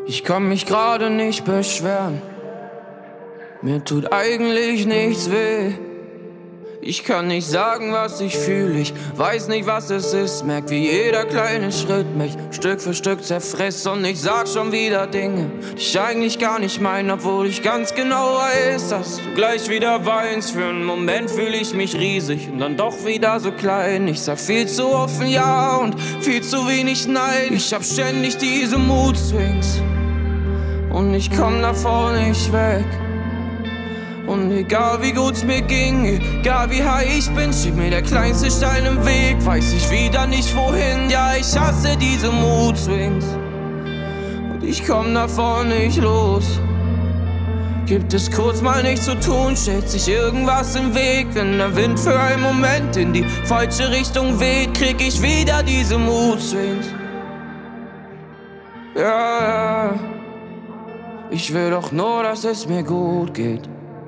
Ich kann mich gerade nicht beschweren. Mir tut eigentlich nichts weh. Ich kann nicht sagen, was ich fühle. Ich weiß nicht, was es ist. Merk, wie jeder kleine Schritt mich Stück für Stück zerfrisst. Und ich sag schon wieder Dinge, die ich eigentlich gar nicht meine, obwohl ich ganz genau weiß, dass du gleich wieder weinst. Für einen Moment fühle ich mich riesig und dann doch wieder so klein. Ich sag viel zu offen ja und viel zu wenig nein. Ich hab ständig diese Mood-Swings und ich komm davor nicht weg. Und egal wie gut's mir ging, egal wie high ich bin, steht mir der kleinste Stein im Weg. Weiß ich wieder nicht wohin, ja ich hasse diese Mood-Swings und ich komm davor nicht los. Gibt es kurz mal nichts zu tun, stellt sich irgendwas im Weg. Wenn der Wind für einen Moment in die falsche Richtung weht, krieg ich wieder diese Mood-Swings. Ja, ich will doch nur, dass es mir gut geht.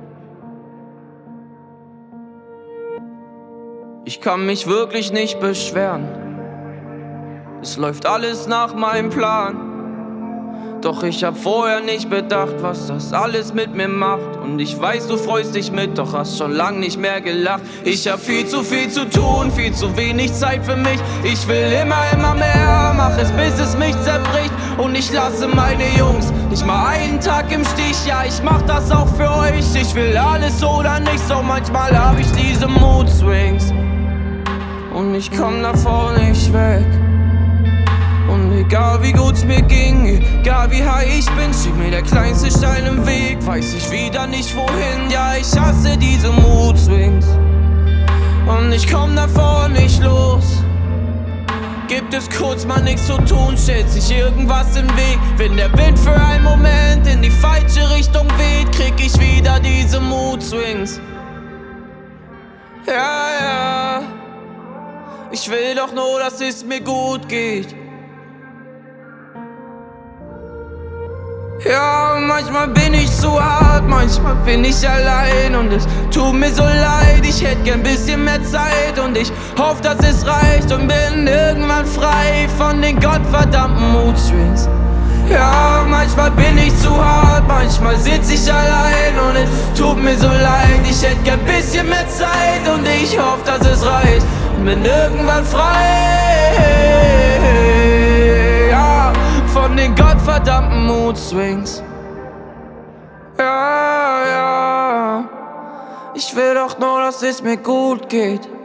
Ich kann mich wirklich nicht beschweren. Es läuft alles nach meinem Plan. Doch ich hab vorher nicht bedacht, was das alles mit mir macht. Und ich weiß, du freust dich mit, doch hast schon lang nicht mehr gelacht. Ich hab viel zu tun, viel zu wenig Zeit für mich. Ich will immer mehr, mach es bis es mich zerbricht. Und ich lasse meine Jungs nicht mal einen Tag im Stich. Ja, ich mach das auch für euch. Ich will alles oder nichts, doch manchmal hab ich diese Mood-Swings und ich komm davor nicht weg. Und egal wie gut's mir ging, egal wie high ich bin, steht mir der kleinste Stein im Weg. Weiß ich wieder nicht wohin, ja ich hasse diese Mood-Swings und ich komm davor nicht los. Gibt es kurz mal nichts zu tun, stellt sich irgendwas im Weg. Wenn der Wind für einen Moment in die falsche Richtung weht, krieg ich wieder diese Mood-Swings. Ja, ich will doch nur, dass es mir gut geht. Ja, manchmal bin ich zu hart, manchmal bin ich allein und es tut mir so leid. Ich hätte gern bisschen mehr Zeit und ich hoffe, dass es reicht und bin irgendwann frei von den gottverdammten Mood-Swings. Ja, manchmal bin ich zu hart, manchmal sitz ich allein und es tut mir so leid. Ich hätte gern bisschen mehr Zeit und ich hoffe, dass es reicht und bin irgendwann frei, ja, von den gottverdammten Mood-Swings. Ja, ich will doch nur, dass es mir gut geht.